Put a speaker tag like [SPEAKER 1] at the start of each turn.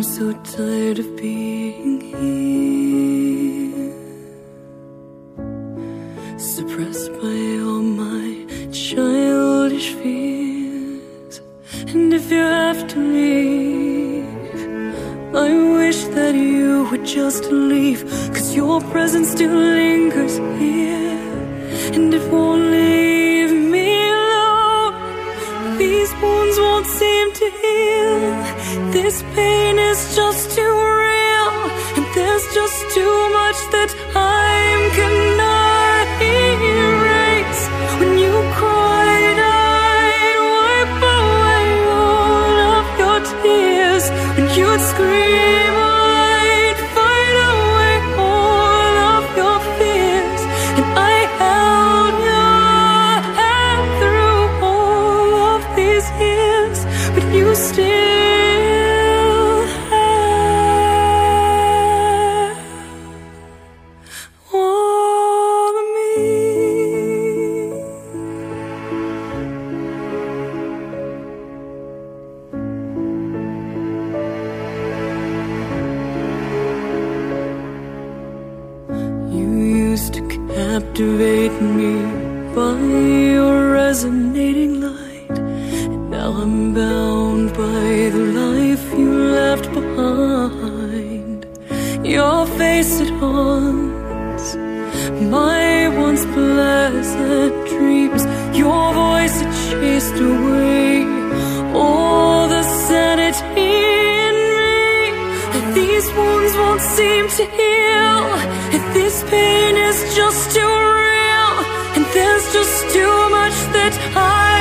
[SPEAKER 1] so tired of being here, suppressed by all my childish fears. And if you have to leave, I wish that you would just leave, 'cause your presence still lingers here, and it won't leave me alone. These wounds won't seem to heal. This pain is just too real, and there's just too much that time cannot erase. When you cried, I'd wipe away all of your tears. When you'd scream, I'd fight away all of your fears. And I held your hand through all of these years, but you still captivate me by your resonating light. And now I'm bound by the life you left behind. Your face, it haunts my once pleasant dreams. Your voice, it chased away all the sanity in me. And these wounds won't seem to heal, and this pain is just too real, and there's just too much that I